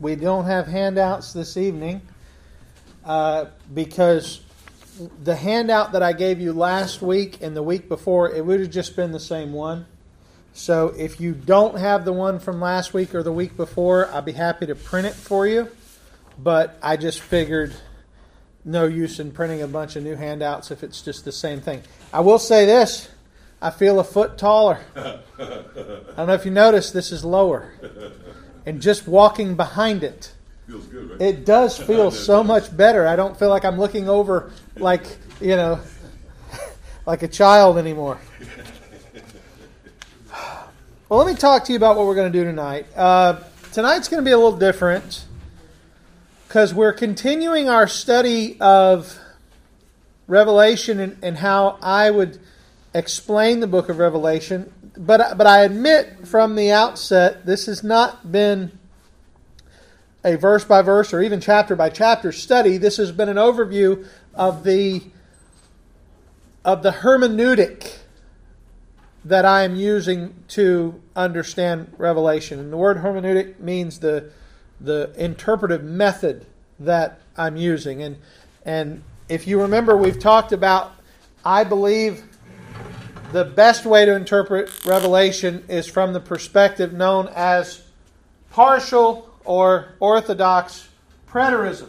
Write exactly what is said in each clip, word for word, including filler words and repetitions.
We don't have handouts this evening uh, because the handout that I gave you last week and the week before, it would have just been the same one. So if you don't have the one from last week or the week before, I'll be happy to print it for you. But I just figured no use in printing a bunch of new handouts if it's just the same thing. I will say this. I feel a foot taller. I don't know if you noticed, this is lower. And just walking behind it, feels good, right? It does feel so much better. I don't feel like I'm looking over like, you know, like a child anymore. Well, let me talk to you about what we're going to do tonight. Uh, tonight's going to be a little different because we're continuing our study of Revelation and, and how I would explain the book of Revelation. But, but I admit from the outset, this has not been a verse-by-verse or even chapter-by-chapter study. This has been an overview of the, of the hermeneutic that I am using to understand Revelation. And the word hermeneutic means the, the interpretive method that I'm using. And, and if you remember, we've talked about, I believe, the best way to interpret Revelation is from the perspective known as partial or orthodox preterism.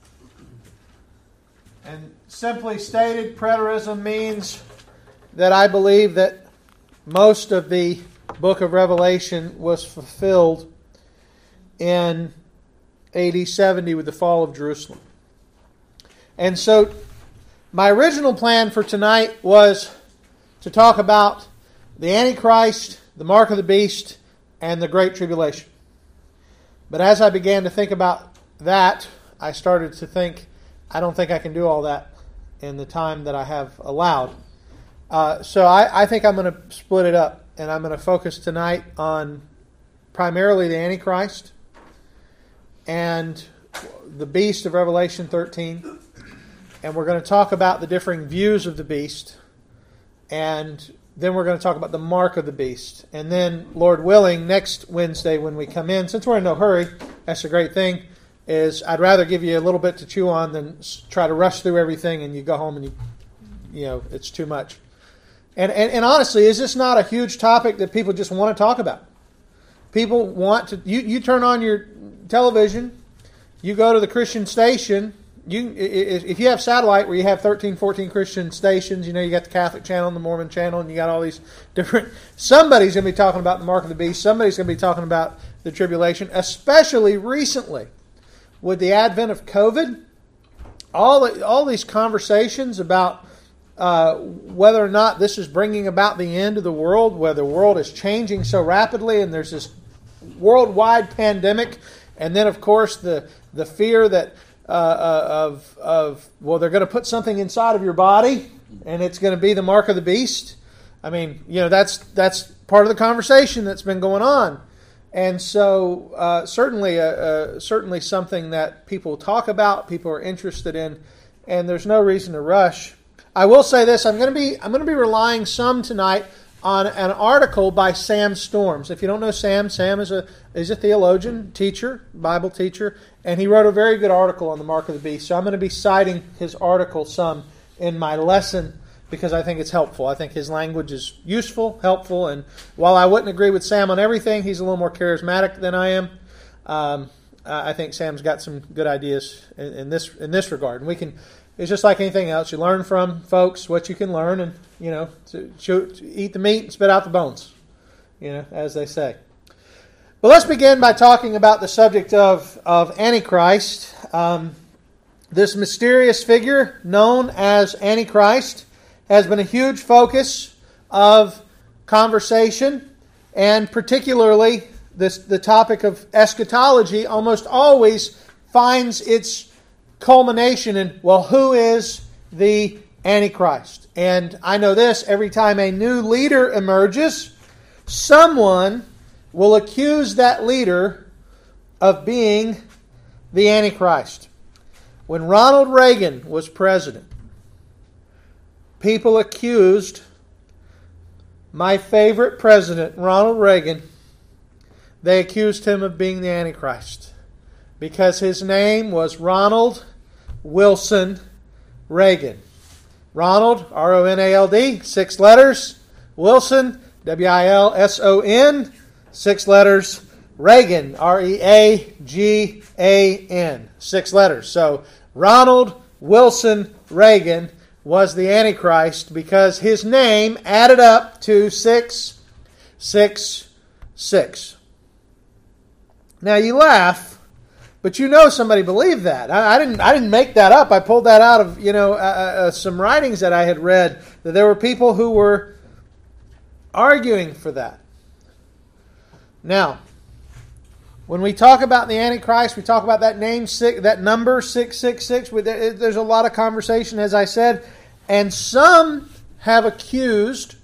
And simply stated, preterism means that I believe that most of the book of Revelation was fulfilled in A D seventy with the fall of Jerusalem. And so my original plan for tonight was to talk about the Antichrist, the mark of the beast, and the Great Tribulation. But as I began to think about that, I started to think, I don't think I can do all that in the time that I have allowed. Uh, so I, I think I'm going to split it up, and I'm going to focus tonight on primarily the Antichrist and the beast of Revelation thirteen. And we're going to talk about the differing views of the beast. And then we're going to talk about the mark of the beast. And then, Lord willing, next Wednesday when we come in, since we're in no hurry, that's a great thing, is I'd rather give you a little bit to chew on than try to rush through everything and you go home and you, you know, it's too much. And, and, and honestly, is this not a huge topic that people just want to talk about? People want to, you, you turn on your television, you go to the Christian station. You, if you have satellite where you have thirteen, fourteen Christian stations, you know, you got the Catholic channel and the Mormon channel, and you got all these different... Somebody's going to be talking about the mark of the beast. Somebody's going to be talking about the tribulation, especially recently with the advent of COVID. All, all these conversations about uh, whether or not this is bringing about the end of the world, whether the world is changing so rapidly, and there's this worldwide pandemic, and then, of course, the, the fear that... Uh, uh, of, of well, they're going to put something inside of your body, and it's going to be the mark of the beast. I mean, you know, that's that's part of the conversation that's been going on, and so uh, certainly, uh, uh, certainly something that people talk about, people are interested in, and there's no reason to rush. I will say this: I'm going to be I'm going to be relying some tonight on an article by Sam Storms. If you don't know Sam, Sam is a is a theologian, teacher, Bible teacher, and he wrote a very good article on the mark of the beast. So I'm going to be citing his article some in my lesson because I think it's helpful. I think his language is useful, helpful, and while I wouldn't agree with Sam on everything, he's a little more charismatic than I am. Um, I think Sam's got some good ideas in, in this in this regard, and we can. It's just like anything else. You learn from folks what you can learn, and you know, to, to eat the meat and spit out the bones, you know, as they say. But let's begin by talking about the subject of of Antichrist. Um, this mysterious figure known as Antichrist has been a huge focus of conversation, and particularly this the topic of eschatology almost always finds its culmination in, well, who is the Antichrist? And I know this, every time a new leader emerges, someone will accuse that leader of being the Antichrist. When Ronald Reagan was president, people accused my favorite president, Ronald Reagan, they accused him of being the Antichrist. because his name was Ronald Wilson Reagan. Ronald, R O N A L D, six letters. Wilson, W I L S O N, six letters. Reagan, R E A G A N, six letters. So Ronald Wilson Reagan was the Antichrist because his name added up to six six six. Now you laugh, but you know somebody believed that. I, I didn't. I didn't make that up. I pulled that out of you know uh, uh, some writings that I had read. That there were people who were arguing for that. Now, when we talk about the Antichrist, we talk about that name, six, that number six six six. There's a lot of conversation, as I said, and some have accused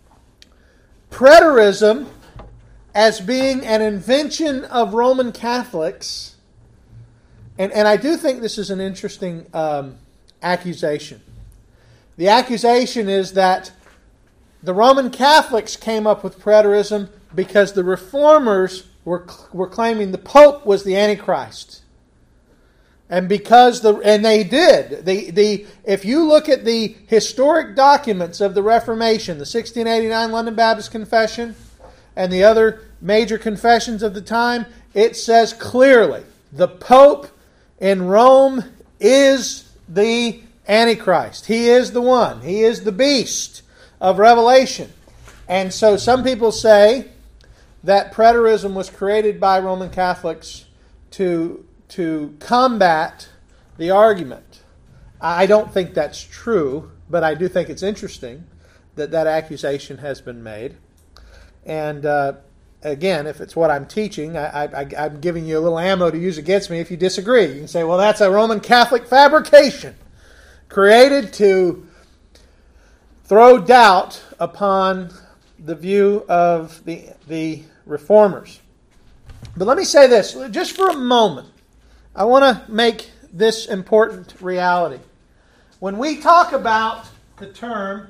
preterism as being an invention of Roman Catholics. And, and I do think this is an interesting um, accusation. The accusation is that the Roman Catholics came up with preterism because the Reformers were, were claiming the Pope was the Antichrist. And because the and they did. The, the, if you look at the historic documents of the Reformation, the sixteen eighty-nine London Baptist Confession, and the other major confessions of the time, it says clearly, the Pope in Rome is the Antichrist. He is the one. He is the beast of Revelation. And so some people say that preterism was created by Roman Catholics to, to combat the argument. I don't think that's true, but I do think it's interesting that that accusation has been made. And uh, again, if it's what I'm teaching, I, I, I'm giving you a little ammo to use against me if you disagree. You can say, well, that's a Roman Catholic fabrication created to throw doubt upon the view of the, the Reformers. But let me say this, just for a moment. I want to make this important reality. When we talk about the term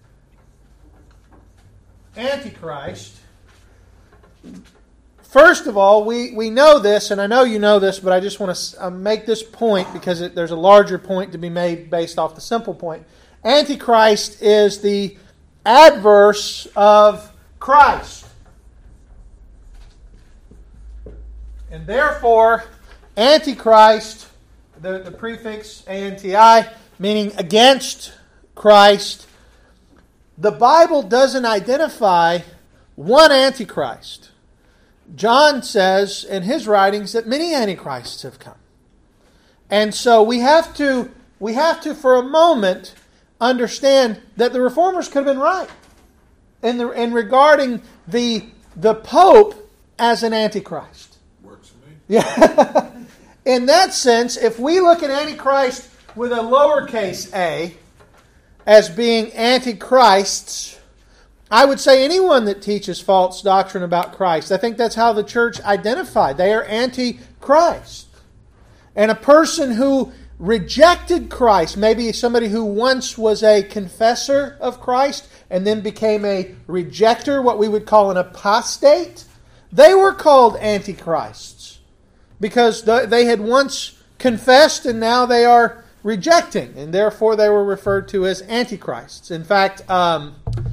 Antichrist, first of all, we, we know this, and I know you know this, but I just want to make this point because it, there's a larger point to be made based off the simple point. Antichrist is the adverse of Christ. And therefore, Antichrist, the, the prefix A N T I, meaning against Christ, the Bible doesn't identify one Antichrist. John says in his writings that many Antichrists have come. And so we have to, we have to for a moment understand that the Reformers could have been right in, the, in regarding the, the Pope as an Antichrist. Works for me. Yeah. In that sense, if we look at Antichrist with a lowercase a as being antichrists, I would say anyone that teaches false doctrine about Christ, I think that's how the church identified. They are antichrist. And a person who rejected Christ, maybe somebody who once was a confessor of Christ and then became a rejecter, what we would call an apostate, they were called antichrists because they had once confessed and now they are rejecting, and therefore they were referred to as antichrists. In fact, um,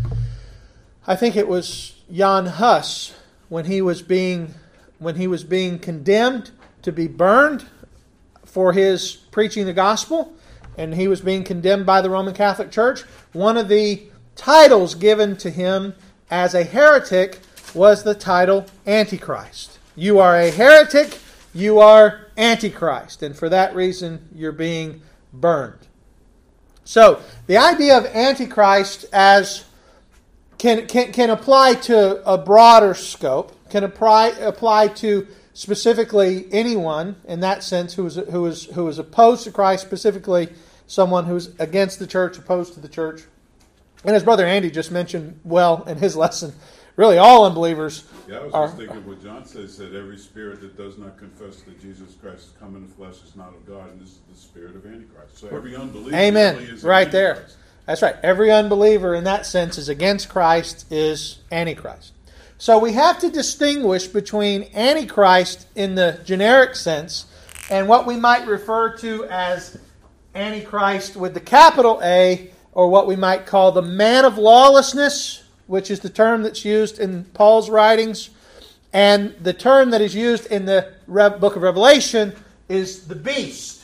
I think it was Jan Hus when he was being when he was being condemned to be burned for his preaching the gospel, and he was being condemned by the Roman Catholic Church. One of the titles given to him as a heretic was the title Antichrist. You are a heretic, you are Antichrist, and for that reason you're being burned. So the idea of Antichrist as can can can apply to a broader scope, can apply apply to specifically anyone in that sense who is who is who is opposed to Christ, specifically someone who's against the church, opposed to the church. And as Brother Andy just mentioned well in his lesson, really all unbelievers Yeah, I was are, just thinking what John says, that every spirit that does not confess that Jesus Christ has come in the flesh is not of God, and this is the spirit of Antichrist. So every unbeliever Amen. really is Right an there. Antichrist. That's right. Every unbeliever in that sense is against Christ, is Antichrist. So we have to distinguish between Antichrist in the generic sense and what we might refer to as Antichrist with the capital A, or what we might call the man of lawlessness, which is the term that's used in Paul's writings. And the term that is used in the book of Revelation is the beast.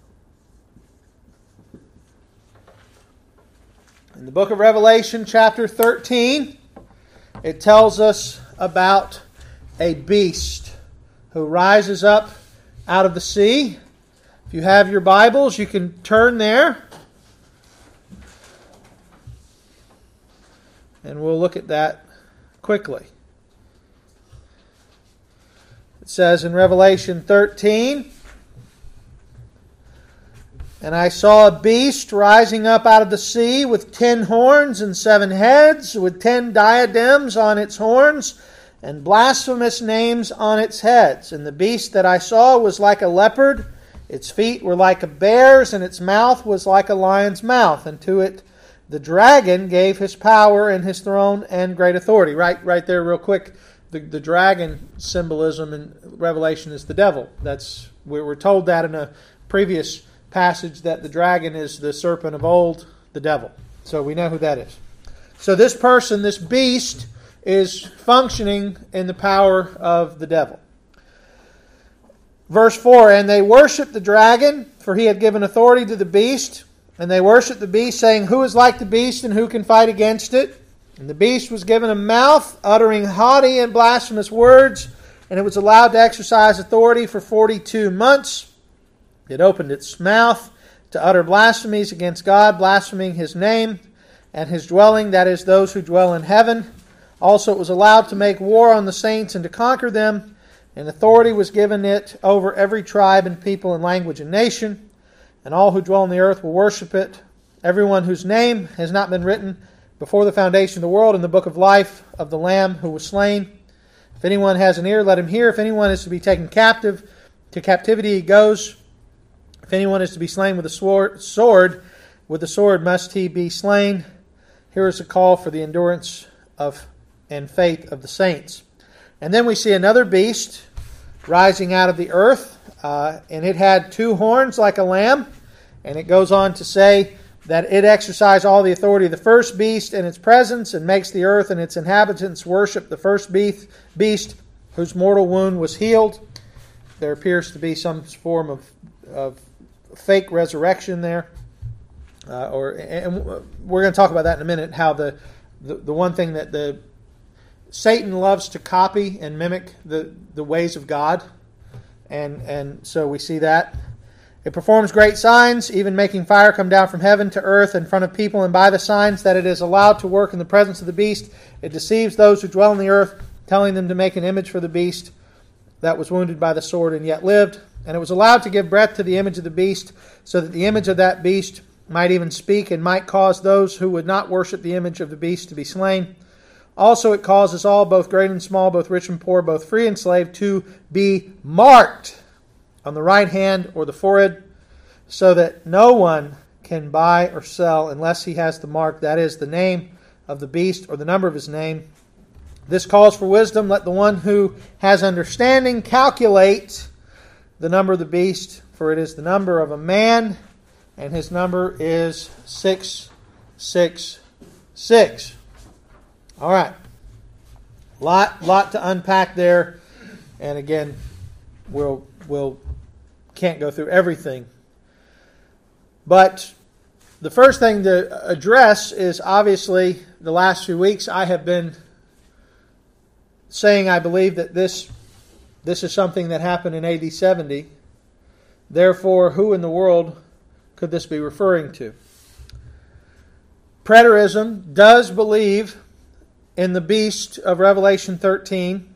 In the book of Revelation, chapter thirteen, it tells us about a beast who rises up out of the sea. If you have your Bibles, you can turn there. And we'll look at that quickly. It says in Revelation thirteen, "And I saw a beast rising up out of the sea with ten horns and seven heads, with ten diadems on its horns, and blasphemous names on its heads. And the beast that I saw was like a leopard, its feet were like a bear's, and its mouth was like a lion's mouth. And to it the dragon gave his power and his throne and great authority." Right, right there real quick. The, the dragon symbolism in Revelation is the devil. That's we were told that in a previous passage, that the dragon is the serpent of old, the devil. So we know who that is. So this person, this beast, is functioning in the power of the devil. Verse four, "And they worshipped the dragon, for he had given authority to the beast. And they worshipped the beast, saying, 'Who is like the beast, and who can fight against it?' And the beast was given a mouth, uttering haughty and blasphemous words, and it was allowed to exercise authority for forty-two months. It opened its mouth to utter blasphemies against God, blaspheming His name and His dwelling, that is, those who dwell in heaven. Also it was allowed to make war on the saints and to conquer them, and authority was given it over every tribe and people and language and nation. And all who dwell on the earth will worship it, everyone whose name has not been written before the foundation of the world in the book of life of the Lamb who was slain. If anyone has an ear, let him hear. If anyone is to be taken captive, to captivity he goes. If anyone is to be slain with a sword, sword, with the sword must he be slain. Here is a call for the endurance of and faith of the saints." And then we see another beast rising out of the earth, uh, and it had two horns like a lamb. And it goes on to say that it exercised all the authority of the first beast in its presence, and makes the earth and its inhabitants worship the first beast, beast whose mortal wound was healed. There appears to be some form of, of fake resurrection there. Uh, or and we're going to talk about that in a minute, how the, the, the one thing that the Satan loves to copy and mimic the, the ways of God. And, and so we see that. "It performs great signs, even making fire come down from heaven to earth in front of people, and by the signs that it is allowed to work in the presence of the beast, it deceives those who dwell on the earth, telling them to make an image for the beast that was wounded by the sword and yet lived. And it was allowed to give breath to the image of the beast, so that the image of that beast might even speak, and might cause those who would not worship the image of the beast to be slain. Also it causes all, both great and small, both rich and poor, both free and slave, to be marked on the right hand or the forehead, so that no one can buy or sell unless he has the mark, that is, the name of the beast or the number of his name. This calls for wisdom. Let the one who has understanding calculate the number of the beast, for it is the number of a man, and his number is six six six. All right. Lot, lot to unpack there. And again, we'll, we'll can't go through everything. But the first thing to address is, obviously, the last few weeks I have been saying I believe that this this is something that happened in A D seventy. Therefore, who in the world could this be referring to? Preterism does believe in the beast of Revelation thirteen,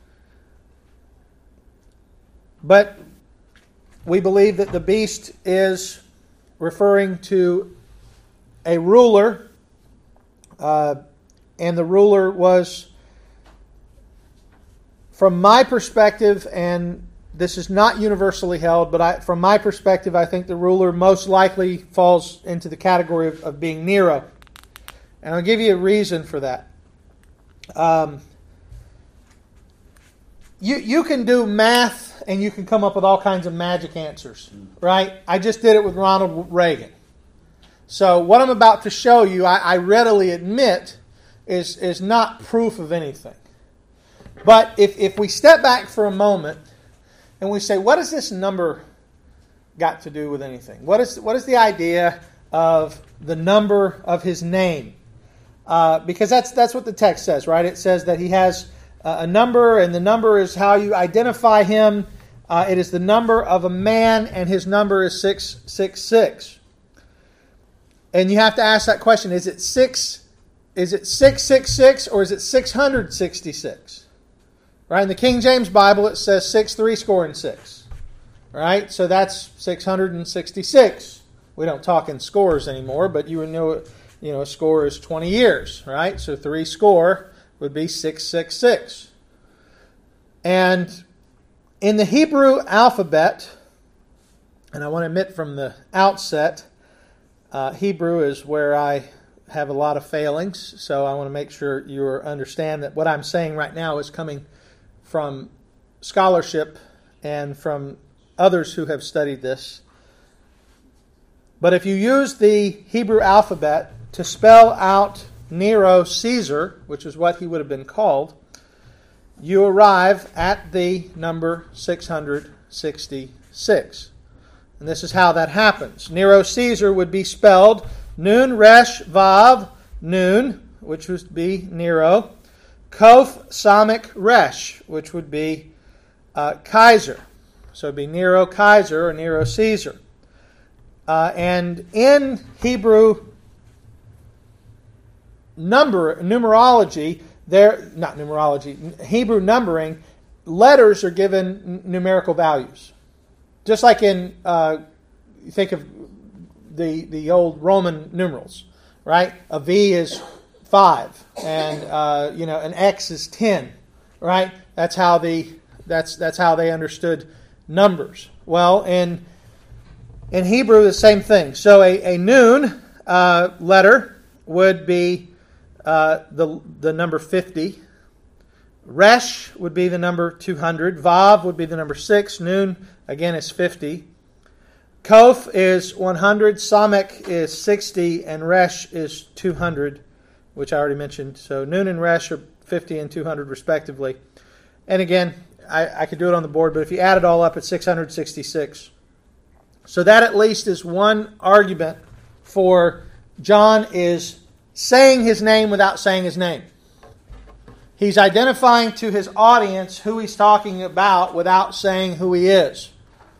but we believe that the beast is referring to a ruler, uh, and the ruler was, from my perspective, and this is not universally held, but I, from my perspective, I think the ruler most likely falls into the category of, of being Nero. And I'll give you a reason for that. Um, you, you can do math and you can come up with all kinds of magic answers, right? I just did it with Ronald Reagan. So what I'm about to show you, I, I readily admit, is, is not proof of anything. But if, if we step back for a moment and we say, what does this number got to do with anything? What is, what is the idea of the number of his name? Uh, because that's that's what the text says, right? It says that he has uh, a number, and the number is how you identify him. Uh, it is the number of a man, and his number is six six six. And you have to ask that question: Is it six? Is it six six six, or is it six hundred sixty six? Right? In the King James Bible, it says six three score and six. Right? So that's six hundred sixty six. We don't talk in scores anymore, but you know. You know, a score is twenty years, right? So three score would be six six six. And in the Hebrew alphabet, and I want to admit from the outset, uh, Hebrew is where I have a lot of failings, so I want to make sure you understand that what I'm saying right now is coming from scholarship and from others who have studied this. But if you use the Hebrew alphabet to spell out Nero Caesar, which is what he would have been called, you arrive at the number six hundred sixty-six. And this is how that happens. Nero Caesar would be spelled Nun Resh Vav Nun, which would be Nero, Kof Samik Resh, which would be uh, Kaiser. So it would be Nero Kaiser or Nero Caesar. Uh, and in Hebrew number numerology, there not numerology, Hebrew numbering, letters are given n- numerical values. Just like in, uh, you think of the the old Roman numerals, right? A V is five, and uh, you know an X is ten, right? That's how the that's that's how they understood numbers. Well, in in Hebrew, the same thing. So a, a Nun uh, letter would be Uh, the the number fifty. Resh would be the number two hundred. Vav would be the number six. Nun, again, is fifty. Kof is one hundred. Samek is sixty. And Resh is two hundred, which I already mentioned. So Nun and Resh are fifty and two hundred, respectively. And again, I, I could do it on the board, but if you add it all up, it's six hundred sixty-six. So that at least is one argument for John is saying his name without saying his name. He's identifying to his audience who he's talking about without saying who he is.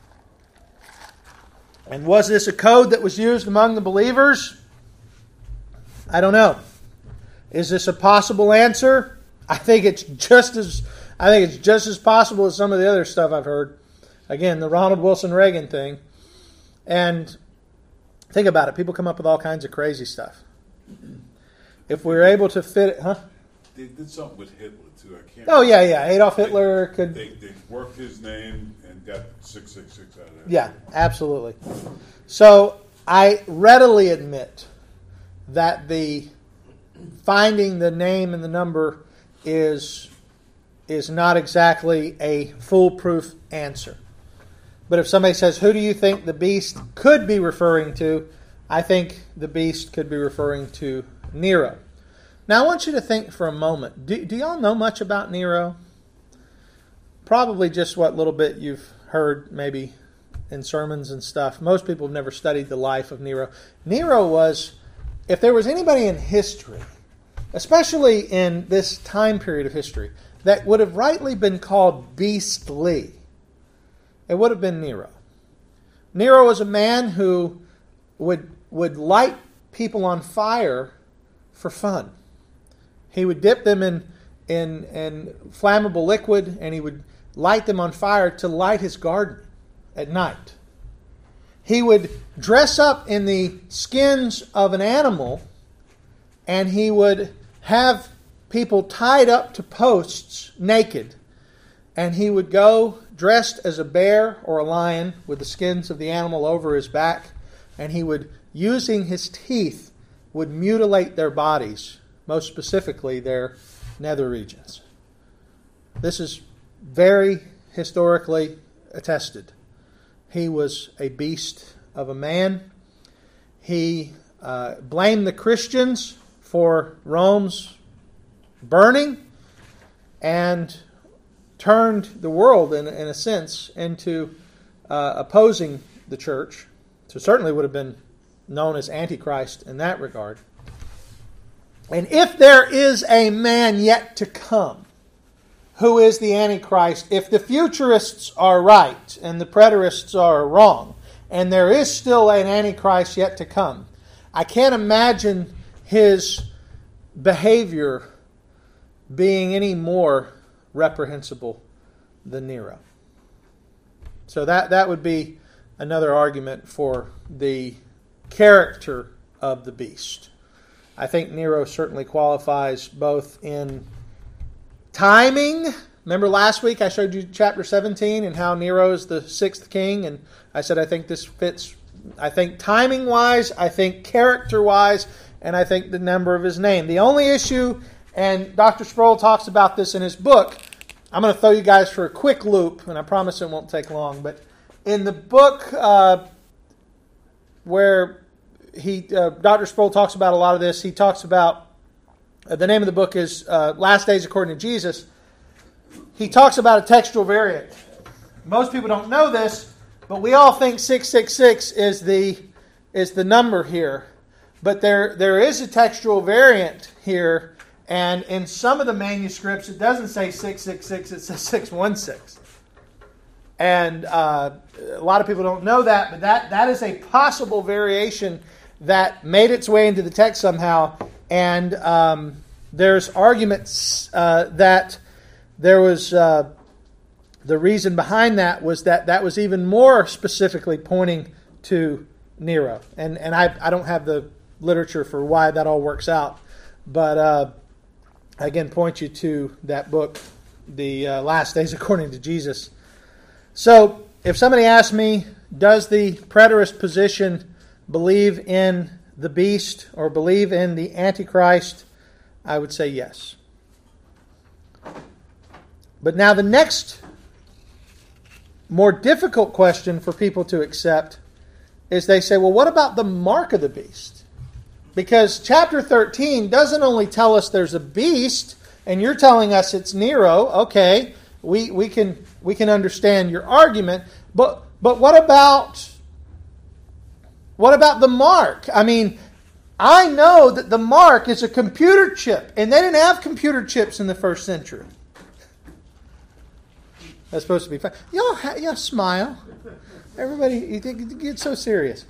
And was this a code that was used among the believers? I don't know. Is this a possible answer? I think it's just as I think it's just as possible as some of the other stuff I've heard. Again, the Ronald Wilson Reagan thing. And think about it. People come up with all kinds of crazy stuff. If we were able to fit it, huh? They did something with Hitler too. I can't. Oh yeah, yeah. Adolf Hitler they, could. They, they worked his name and got six six six out of it. Yeah, absolutely. So I readily admit that the finding the name and the number is is not exactly a foolproof answer. But if somebody says, "Who do you think the beast could be referring to?" I think the beast could be referring to Nero. Now I want you to think for a moment. Do, do y'all know much about Nero? Probably just what little bit you've heard maybe in sermons and stuff. Most people have never studied the life of Nero. Nero was, if there was anybody in history, especially in this time period of history, that would have rightly been called beastly, it would have been Nero. Nero was a man who would would light people on fire for fun. He would dip them in, in, in flammable liquid, and he would light them on fire to light his garden at night. He would dress up in the skins of an animal, and he would have people tied up to posts naked, and he would go dressed as a bear or a lion with the skins of the animal over his back, and he would, using his teeth, would mutilate their bodies, most specifically their nether regions. This is very historically attested. He was a beast of a man. He uh, blamed the Christians for Rome's burning and turned the world, in, in a sense, into uh, opposing the church. So certainly would have been known as Antichrist in that regard. And if there is a man yet to come who is the Antichrist, if the futurists are right and the preterists are wrong, and there is still an Antichrist yet to come, I can't imagine his behavior being any more reprehensible than Nero. So that, that would be another argument for the character of the beast. I think Nero certainly qualifies both in timing. Remember last week I showed you chapter seventeen and how Nero is the sixth king, and I said I think this fits, I think timing-wise, I think character-wise, and I think the number of his name. The only issue, and Doctor Sproul talks about this in his book, I'm going to throw you guys for a quick loop, and I promise it won't take long, but in the book uh, where he, uh, Doctor Sproul talks about a lot of this, he talks about, uh, the name of the book is uh, Last Days According to Jesus. He talks about a textual variant. Most people don't know this, but we all think six six six is the is the number here. But there there is a textual variant here, and in some of the manuscripts it doesn't say six six six, it says six one six. And uh, a lot of people don't know that, but that, that is a possible variation that made its way into the text somehow. And um, there's arguments uh, that there was uh, the reason behind that was that that was even more specifically pointing to Nero. And and I I don't have the literature for why that all works out, but uh, I again point you to that book, The uh, Last Days According to Jesus. So if somebody asks me, does the preterist position believe in the beast or believe in the Antichrist, I would say yes. But now the next more difficult question for people to accept is they say, well, what about the mark of the beast? Because chapter thirteen doesn't only tell us there's a beast, and you're telling us it's Nero. Okay, we, we can we can understand your argument, but but what about what about the mark? I mean, I know that the mark is a computer chip, and they didn't have computer chips in the first century. That's supposed to be fun. Y'all, y'all smile. Everybody, you think you get so serious.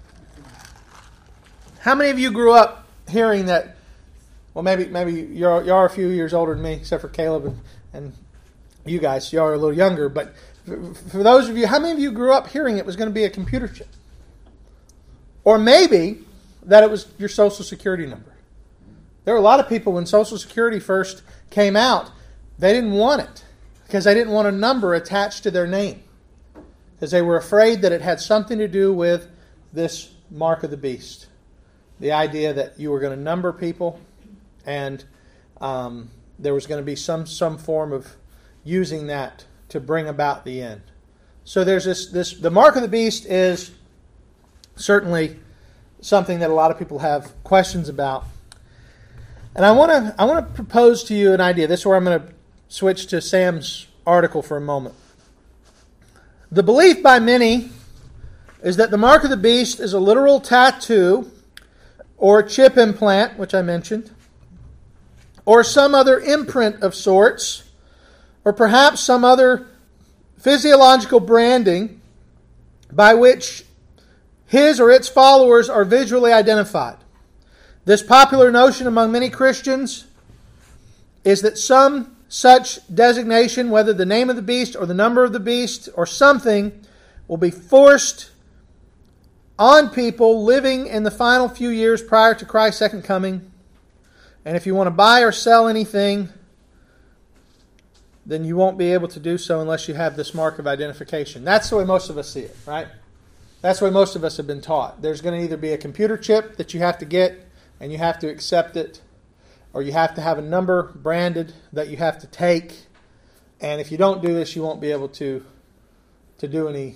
How many of you grew up hearing that? Well, maybe maybe you're you're a few years older than me, except for Caleb and, and you guys. Y'all are a little younger, but for, for those of you, how many of you grew up hearing it was going to be a computer chip, or maybe that it was your Social Security number? There were a lot of people when Social Security first came out, they didn't want it because they didn't want a number attached to their name, because they were afraid that it had something to do with this mark of the beast. The idea that you were going to number people, and um, there was going to be some some form of using that to bring about the end. So there's this this the mark of the beast is certainly something that a lot of people have questions about. And I want to I want to propose to you an idea. This is where I'm going to switch to Sam's article for a moment. The belief by many is that the mark of the beast is a literal tattoo or chip implant, which I mentioned, or some other imprint of sorts, or perhaps some other physiological branding by which his or its followers are visually identified. This popular notion among many Christians is that some such designation, whether the name of the beast or the number of the beast or something, will be forced on people living in the final few years prior to Christ's second coming. And if you want to buy or sell anything, then you won't be able to do so unless you have this mark of identification. That's the way most of us see it, right? That's the way most of us have been taught. There's going to either be a computer chip that you have to get and you have to accept it, or you have to have a number branded that you have to take, And if you don't do this, you won't be able to, to do any,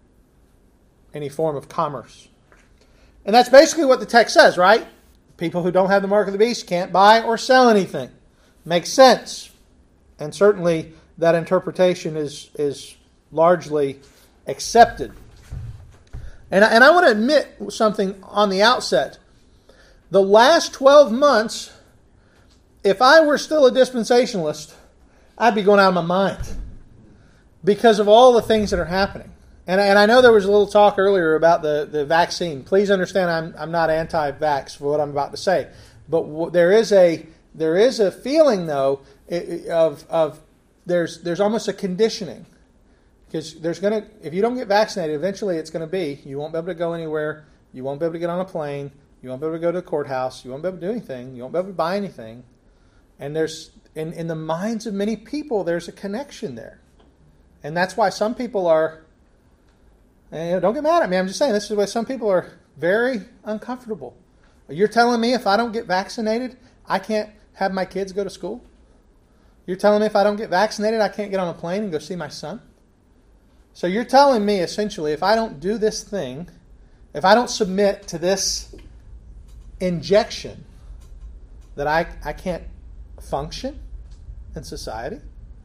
any form of commerce. And that's basically what the text says, right? People who don't have the mark of the beast can't buy or sell anything. Makes sense. And certainly that interpretation is, is largely accepted. And I, and I want to admit something on the outset. The last twelve months, if I were still a dispensationalist, I'd be going out of my mind because of all the things that are happening. And, and I know there was a little talk earlier about the, the vaccine. Please understand I'm, I'm not anti-vax for what I'm about to say. But w- there is a there is a feeling, though, of of there's there's almost a conditioning. Because there's going to, if you don't get vaccinated, eventually it's going to be, you won't be able to go anywhere, you won't be able to get on a plane, you won't be able to go to the courthouse, you won't be able to do anything, you won't be able to buy anything. And there's, in, in the minds of many people, there's a connection there. And that's why some people are, and, you know, don't get mad at me, I'm just saying, this is why some people are very uncomfortable. You're telling me if I don't get vaccinated, I can't have my kids go to school? You're telling me if I don't get vaccinated, I can't get on a plane and go see my son? So you're telling me, essentially, if I don't do this thing, if I don't submit to this injection, that I, I can't function in society?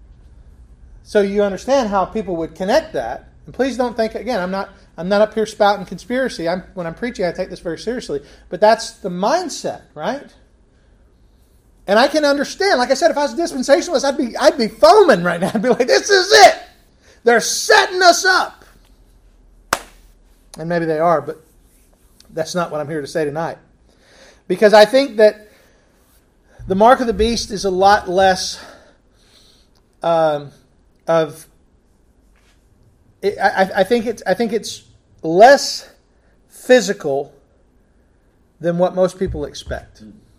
So you understand how people would connect that. And please don't think, again, I'm not I'm not up here spouting conspiracy. I'm, when I'm preaching, I take this very seriously. But that's the mindset, right? And I can understand, like I said, if I was a dispensationalist, I'd be I'd be foaming right now. I'd be like, this is it. They're setting us up. And maybe they are, but that's not what I'm here to say tonight. Because I think that the mark of the beast is a lot less um, of... It, I, I think it's I think it's less physical than what most people expect.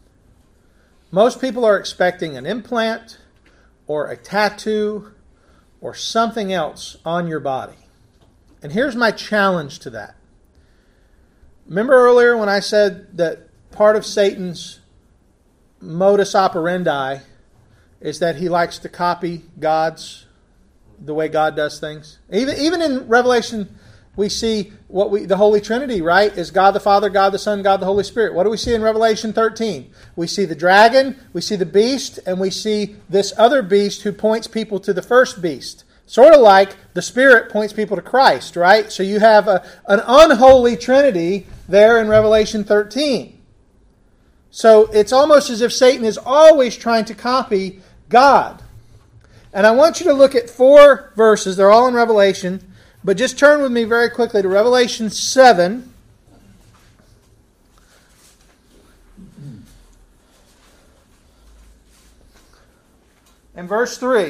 Most people are expecting an implant or a tattoo or something else on your body. And here's my challenge to that. Remember earlier when I said that part of Satan's modus operandi is that he likes to copy God's, the way God does things? Even, even in Revelation, we see what we the Holy Trinity, right? Is God the Father, God the Son, God the Holy Spirit. What do we see in Revelation thirteen? We see the dragon, we see the beast, and we see this other beast who points people to the first beast. Sort of like the Spirit points people to Christ, right? So you have a, an unholy Trinity there in Revelation thirteen. So it's almost as if Satan is always trying to copy God. And I want you to look at four verses. They're all in Revelation. But just turn with me very quickly to Revelation seven. And verse three.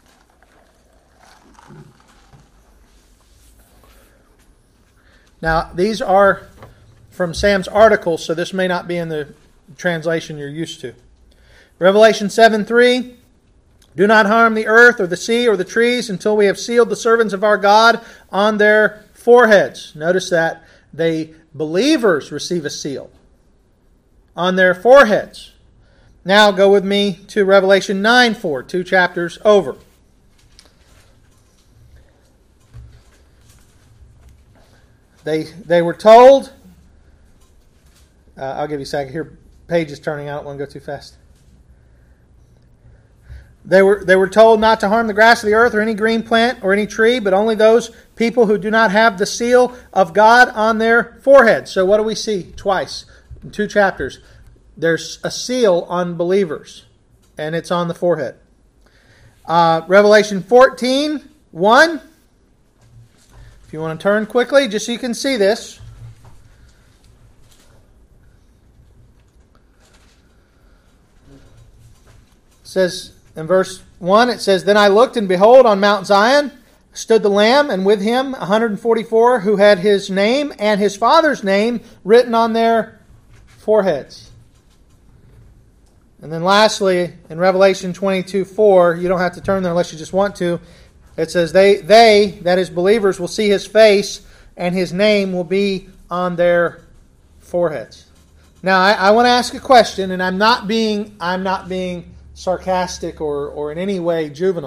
Now, these are from Sam's article, so this may not be in the translation you're used to. Revelation seven three. Do not harm the earth or the sea or the trees until we have sealed the servants of our God on their foreheads. Notice that the believers receive a seal on their foreheads. Now go with me to Revelation nine four, two chapters over. They they were told, uh, I'll give you a second here, page is turning, I don't want to go too fast. They were they were told not to harm the grass of the earth or any green plant or any tree, but only those people who do not have the seal of God on their foreheads. So what do we see twice in two chapters? There's a seal on believers, and it's on the forehead. Uh, Revelation fourteen one. If you want to turn quickly, just so you can see this. It says... In verse one, it says, Then I looked, and behold, on Mount Zion stood the Lamb, and with him one hundred forty-four who had his name and his Father's name written on their foreheads. And then lastly, in Revelation twenty-two four, you don't have to turn there unless you just want to, it says, They, they that is believers, will see his face, and his name will be on their foreheads. Now, I, I want to ask a question, and I'm not being I'm not being... sarcastic or, or in any way juvenile.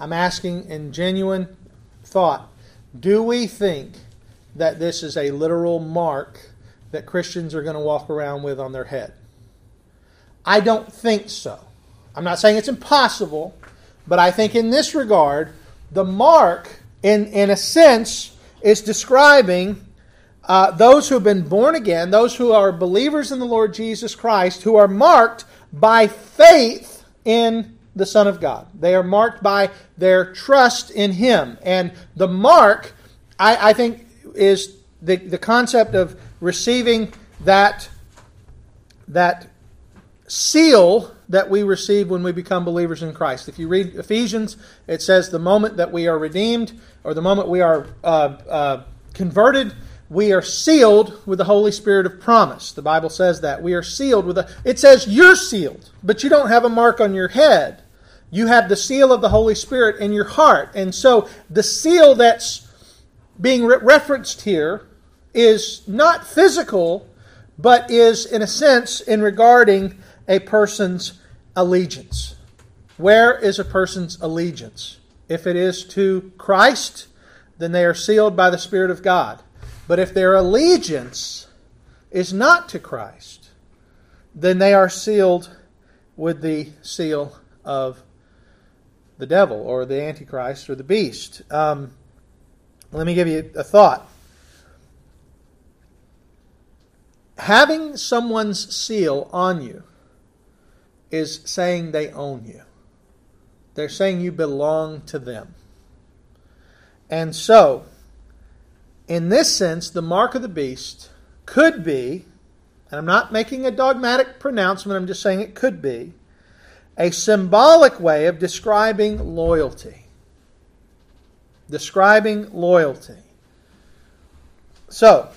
I'm asking in genuine thought, do we think that this is a literal mark that Christians are going to walk around with on their head? I don't think so. I'm not saying it's impossible, but I think in this regard, the mark, in, in a sense, is describing uh, those who have been born again, those who are believers in the Lord Jesus Christ, who are marked by faith in the Son of God. They are marked by their trust in Him. And the mark, I, I think, is the, the concept of receiving that, that seal that we receive when we become believers in Christ. If you read Ephesians, it says the moment that we are redeemed, or the moment we are uh, uh, converted, we are sealed with the Holy Spirit of promise. The Bible says that. We are sealed with a... It says you're sealed, but you don't have a mark on your head. You have the seal of the Holy Spirit in your heart. And so the seal that's being re- referenced here is not physical, but is, in a sense, in regarding a person's allegiance. Where is a person's allegiance? If it is to Christ, then they are sealed by the Spirit of God. But if their allegiance is not to Christ, then they are sealed with the seal of the devil, or the Antichrist, or the beast. Um, let me give you a thought. Having someone's seal on you is saying they own you. They're saying you belong to them. And so, in this sense, the mark of the beast could be, and I'm not making a dogmatic pronouncement, I'm just saying it could be, a symbolic way of describing loyalty. Describing loyalty. So,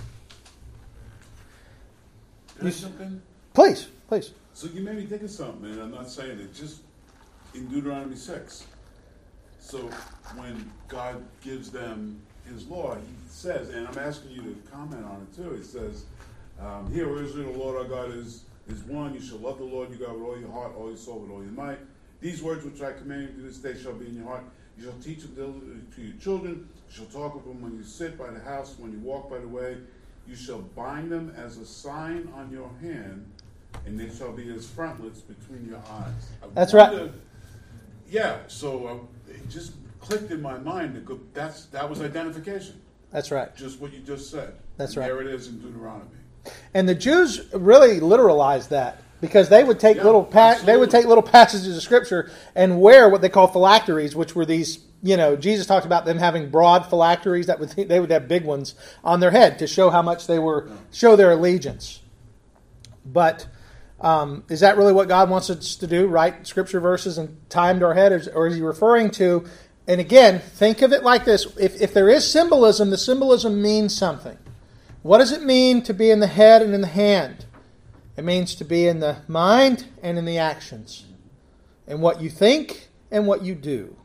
Can I jump in? Please, please. So you made me think of something, and I'm not saying it, just in Deuteronomy six. So when God gives them His law, He says, and I'm asking you to comment on it too, He says, um, Hear, O Israel, the Lord our God is, is one. You shall love the Lord your God with all your heart, all your soul, with all your might. These words which I command you this day shall be in your heart. You shall teach them to your children. You shall talk of them when you sit by the house, when you walk by the way. You shall bind them as a sign on your hand, and they shall be as frontlets between your eyes. I That's wonder, right. Yeah, so uh, it just clicked in my mind that go- that's that was identification. That's right. Just what you just said. That's and right. There it is in Deuteronomy. And the Jews really literalized that, because they would take Yeah, little pa- absolutely. they would take little passages of Scripture and wear what they call phylacteries, which were these, you know, Jesus talked about them having broad phylacteries that would they would have big ones on their head to show how much they were, show their allegiance. But um, is that really what God wants us to do? Write Scripture verses and tie them to our head, or is, or is He referring to? And again, think of it like this: if if there is symbolism, the symbolism means something. What does it mean to be in the head and in the hand? It means to be in the mind and in the actions, and what you think and what you do.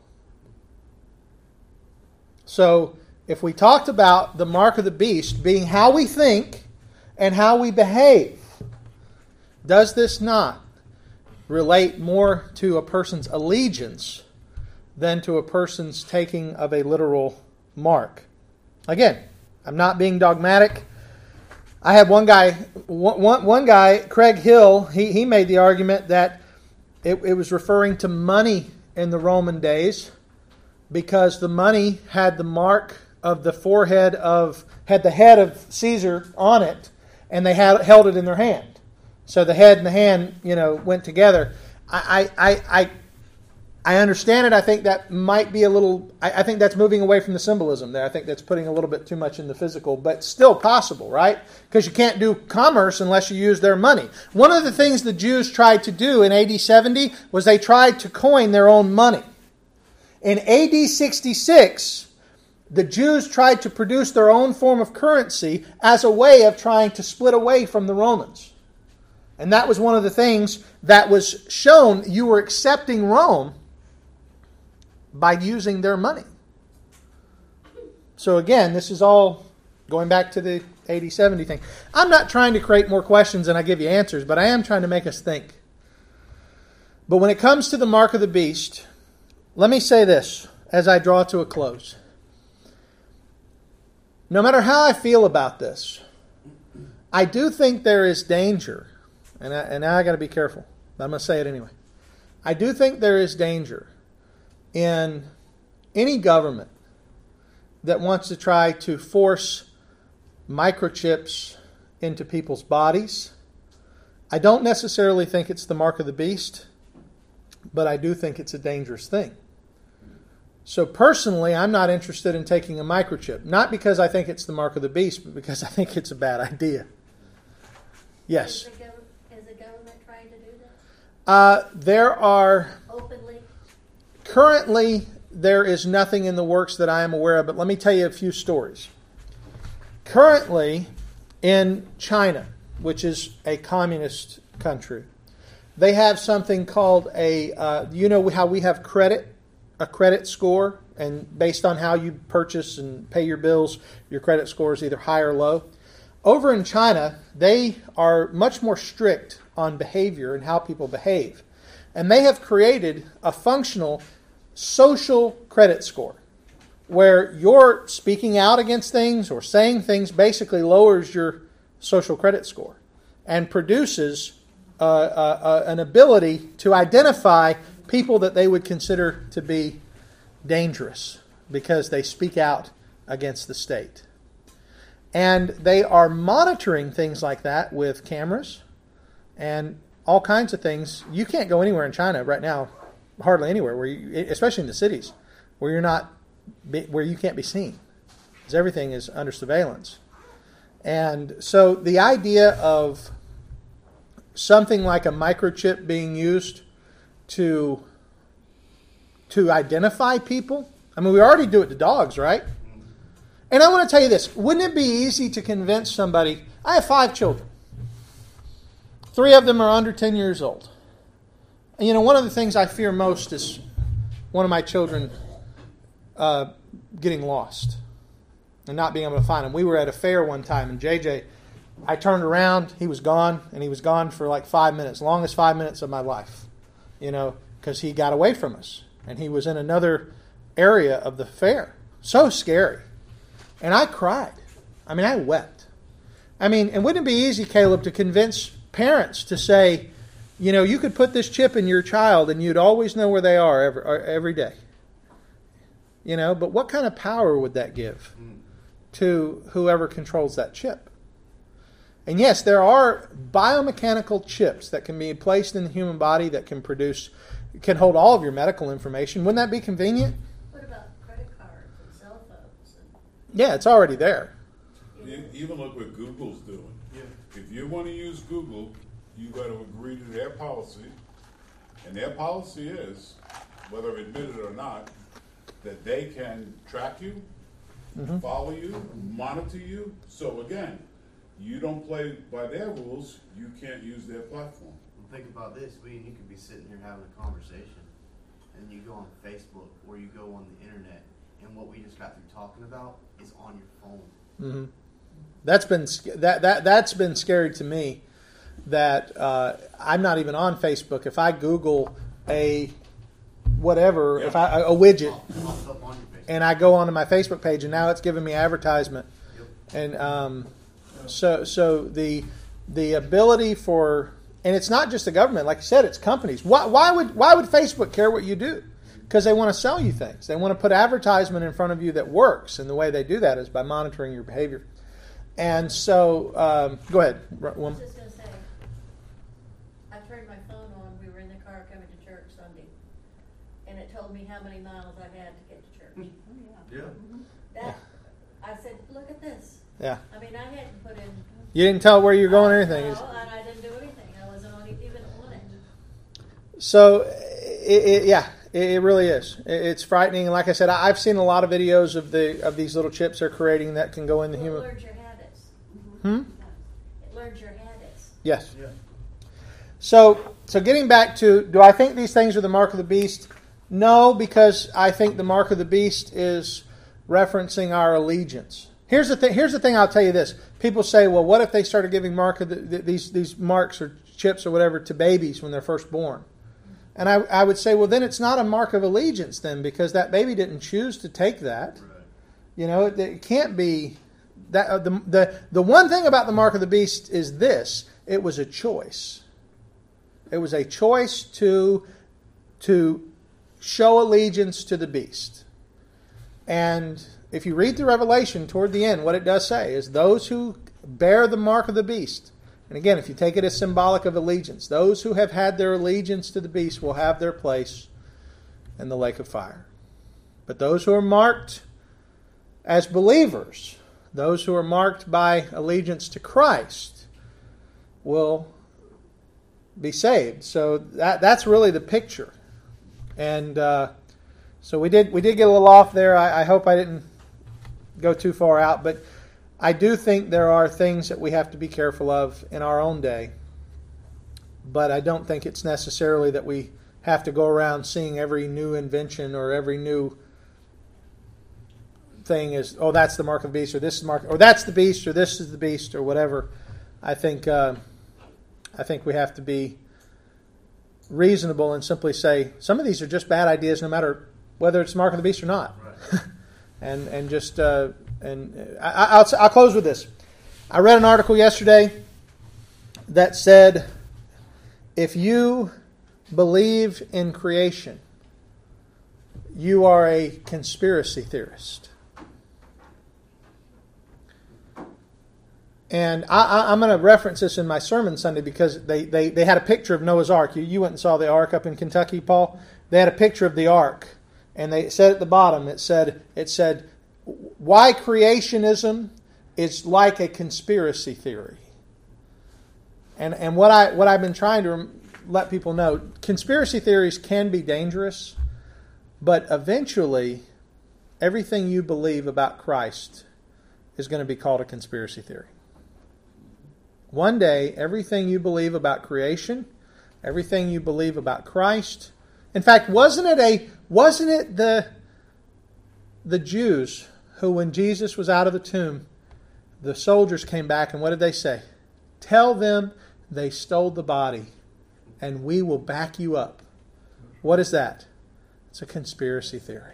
So, if we talked about the mark of the beast being how we think and how we behave, does this not relate more to a person's allegiance than to a person's taking of a literal mark? Again, I'm not being dogmatic. I had one guy, one, one guy, Craig Hill, he, he made the argument that it, it was referring to money in the Roman days, because the money had the mark of the forehead of, had the head of Caesar on it, and they had held it in their hand. So the head and the hand, you know, went together. I, I, I, I understand it. I think that might be a little, I, I think that's moving away from the symbolism there. I think that's putting a little bit too much in the physical, but still possible, right? Because you can't do commerce unless you use their money. One of the things the Jews tried to do in A D seventy was they tried to coin their own money. In A D sixty-six, the Jews tried to produce their own form of currency as a way of trying to split away from the Romans. And that was one of the things that was shown. You were accepting Rome by using their money. So again, this is all going back to the A D seventy thing. I'm not trying to create more questions than I give you answers, but I am trying to make us think. But when it comes to the mark of the beast, let me say this as I draw to a close. No matter how I feel about this, I do think there is danger, and, I, and now I got to be careful, but I'm going to say it anyway. I do think there is danger in any government that wants to try to force microchips into people's bodies. I don't necessarily think it's the mark of the beast, but I do think it's a dangerous thing. So personally, I'm not interested in taking a microchip. Not because I think it's the mark of the beast, but because I think it's a bad idea. Yes? Is the, gov- is the government trying to do that? Uh, there are... Openly? Currently, there is nothing in the works that I am aware of, but let me tell you a few stories. Currently, in China, which is a communist country, they have something called a, uh, you know how we have credit, a credit score, and based on how you purchase and pay your bills, your credit score is either high or low. Over in China, they are much more strict on behavior and how people behave. And they have created a functional social credit score where your speaking out against things or saying things basically lowers your social credit score and produces uh, uh, uh, an ability to identify people that they would consider to be dangerous because they speak out against the state. And they are monitoring things like that with cameras and all kinds of things. You can't go anywhere in China right now, hardly anywhere, where you, especially in the cities, where you're not, where you can't be seen, because everything is under surveillance. And so the idea of something like a microchip being used to to identify people, I mean, we already do it to dogs, right? And I want to tell you this, wouldn't it be easy to convince somebody, I have five children. Three of them are under ten years old. And you know, one of the things I fear most is one of my children uh, getting lost and not being able to find him. We were at a fair one time, and J J, I turned around, he was gone, and he was gone for like five minutes, longest five minutes of my life, you know, because he got away from us. And he was in another area of the fair. So scary. And I cried. I mean, I wept. I mean, and wouldn't it be easy, Caleb, to convince parents to say, you know, you could put this chip in your child and you'd always know where they are every, every day. You know, but what kind of power would that give to whoever controls that chip? And yes, there are biomechanical chips that can be placed in the human body that can produce, can hold all of your medical information. Wouldn't that be convenient? What about credit cards and cell phones? And Yeah, it's already there. You even look what Google's doing. Yeah. If you want to use Google, you got to agree to their policy, and their policy is, whether admitted or not, that they can track you, mm-hmm. follow you, monitor you. So again, you don't play by their rules, you can't use their platform. Well, think about this. We and you could be sitting here having a conversation, and you go on Facebook or you go on the internet, and what we just got through talking about is on your phone. Mm-hmm. That's been that that that's been scary to me. That uh, I'm not even on Facebook. If I Google a whatever, yeah. if I a widget, and I go onto my Facebook page, and now it's giving me advertisement, yep. and um, so so the the ability for, and it's not just the government, like you said, it's companies. Why why would why would Facebook care what you do? Because they want to sell you things. They want to put advertisement in front of you that works, and the way they do that is by monitoring your behavior. And so, um, go ahead. I was just going to say, I turned my phone on. We were in the car coming to church Sunday, and it told me how many miles I had to get to church. Oh, yeah. Yeah. Mm-hmm. That, I said, look at this. Yeah. I mean, I hadn't put in... You didn't tell where you're going or anything. No, and I didn't do anything. I wasn't on, even on it. So, it, it, yeah, it, it really is. It, it's frightening. And like I said, I, I've seen a lot of videos of the of these little chips they're creating that can go in the well, human... It learns your habits. Hmm? It learns your habits. Yes. Yeah. So, so getting back to, do I think these things are the mark of the beast? No, because I think the mark of the beast is referencing our allegiance. Here's the thing. Here's the thing. I'll tell you this. People say, "Well, what if they started giving mark of the, the, these these marks or chips or whatever to babies when they're first born?" And I, I would say, well, then it's not a mark of allegiance then, because that baby didn't choose to take that. Right. You know, it, it can't be that. Uh, the, the the one thing about the mark of the beast is this: it was a choice. It was a choice to to show allegiance to the beast. And if you read the Revelation toward the end, what it does say is those who bear the mark of the beast. And again, if you take it as symbolic of allegiance, those who have had their allegiance to the beast will have their place in the lake of fire. But those who are marked as believers, those who are marked by allegiance to Christ, will be saved. So that that's really the picture. And uh, so we did we did get a little off there. I, I hope I didn't go too far out, but I do think there are things that we have to be careful of in our own day, but I don't think it's necessarily that we have to go around seeing every new invention or every new thing as, oh, that's the mark of the beast, or this is the mark, or that's the beast, or this is the beast, or whatever. I think uh, I think we have to be reasonable and simply say some of these are just bad ideas, no matter whether it's the mark of the beast or not. Right. and and just. Uh, And I, I'll, I'll close with this. I read an article yesterday that said, if you believe in creation, you are a conspiracy theorist. And I, I, I'm going to reference this in my sermon Sunday because they, they, they had a picture of Noah's Ark. You, you went and saw the Ark up in Kentucky, Paul. They had a picture of the Ark. And they said at the bottom, it said, it said, why creationism is like a conspiracy theory. And and what I what I've been trying to let people know, conspiracy theories can be dangerous, but eventually everything you believe about Christ is going to be called a conspiracy theory. One day, everything you believe about creation, everything you believe about Christ. In fact, wasn't it a wasn't it the the Jews who, when Jesus was out of the tomb, the soldiers came back and what did they say? Tell them they stole the body and we will back you up. What is that? It's a conspiracy theory.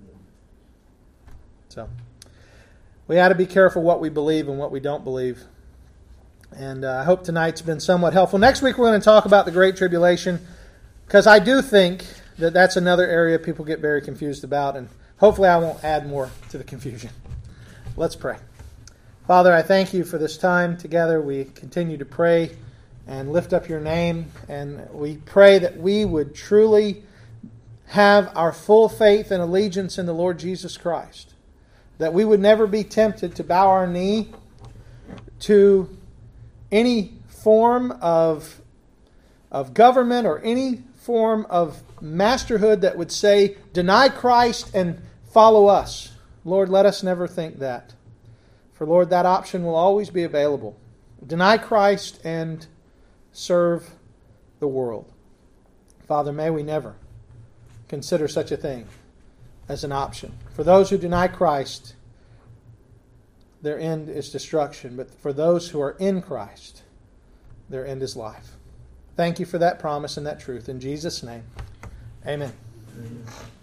So, we ought to be careful what we believe and what we don't believe. And uh, I hope tonight's been somewhat helpful. Next week we're going to talk about the Great Tribulation, because I do think that that's another area people get very confused about, and hopefully I won't add more to the confusion. Let's pray. Father, I thank you for this time together. We continue to pray and lift up your name, and we pray that we would truly have our full faith and allegiance in the Lord Jesus Christ, that we would never be tempted to bow our knee to any form of, of government or any form of masterhood that would say, deny Christ and follow us. Lord, let us never think that. For Lord, that option will always be available. Deny Christ and serve the world. Father, may we never consider such a thing as an option. For those who deny Christ, their end is destruction. But for those who are in Christ, their end is life. Thank you for that promise and that truth. In Jesus' name, amen. Amen.